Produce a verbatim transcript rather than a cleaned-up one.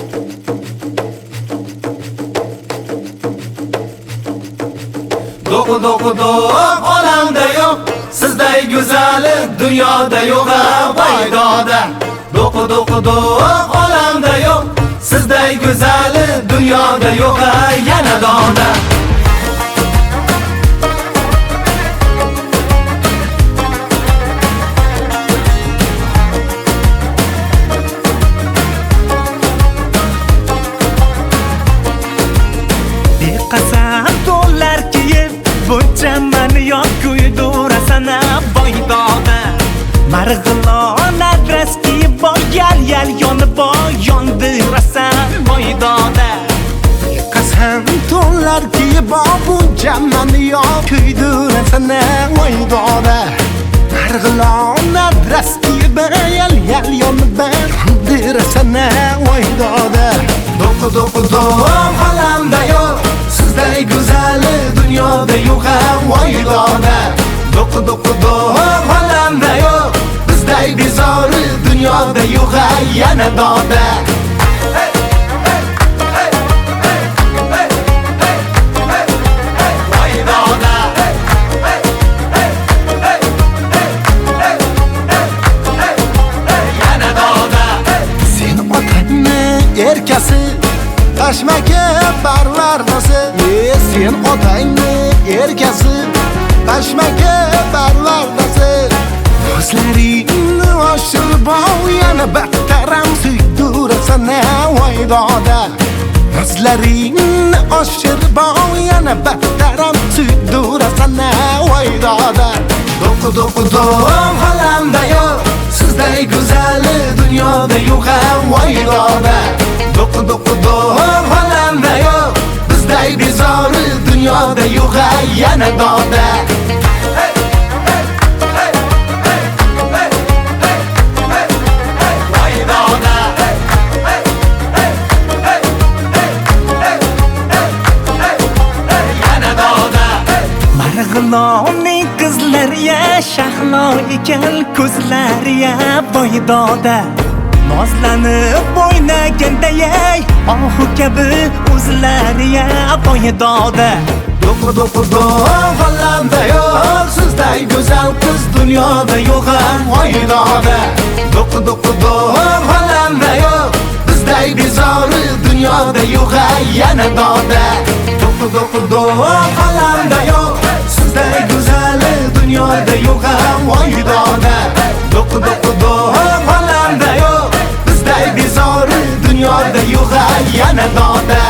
Do'q do'q do'q olamda yo'q, sizday go'zali dunyoda yo'q baydoda. Do'q do'q do'q olamda yo'q, sizday go'zali dunyoda yo'q yana doda. Qasam dollar kiyib buncha mani yoq kuydurasana boydoda. Marg'ilon adres kiyib boyal yal yonib boy yondirasan boydoda. Qasam dollar kiyib buncha mani yoq kuydurasana boydoda. Marg'ilon adres kiyib yal yal yonib boy yondirasana boydoda. Do'q do'q do'q olamda yo'q, sizday go'zali dunyoda yo'q voydoda. Do'q do'q do'q olamda yo'q, bizday bezori dunyoda yo'q yana doda. Erkasi tashmaka barlardasi, e sen otangni erkasi tashmaka barlardasi. Ko'zlaringni oshirib yana battaram suyturasan voydoda. Ko'zlaringni oshirib yana battaram suyturasan voydoda. Do'q do'q do'q olamda yo'q, sizday go'zali dunyoda yo'q voydoda. Do'q do'q do'q olamda yo'q, bizday bezori dunyoda yo'q yana doda. Marg'ilonning qizlariya shahlo ekan ko'zlariya boydoda. Nozlanib o'ynagandayay ohu kabi o'zlariya boydoda. Do'q do'q do'q olamda yo'q, sizday go'zal qiz dunyoda yo'q voydoda. Do'q do'q do'q olamda yo'q, bizday bezori dunyoda yo'q yana doda. Do'q do'q do'q olamda yo'q, sizday go'zali dunyoda yo'q voydoda. Do'q do'q do'q olamda yo'q, bizday bezori dunyoda yo'q yana doda.